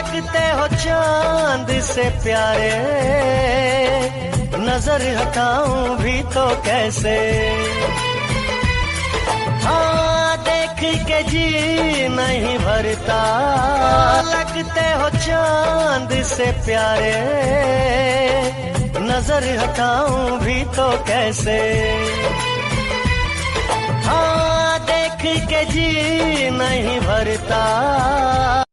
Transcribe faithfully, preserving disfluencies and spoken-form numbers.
लगते हो चांद से प्यारे, नजर हटाऊं भी तो कैसे। हाँ देख के जी नहीं भरता, लगते हो चांद से प्यारे, नजर हटाऊं भी तो कैसे। हाँ देख के जी नहीं भरता।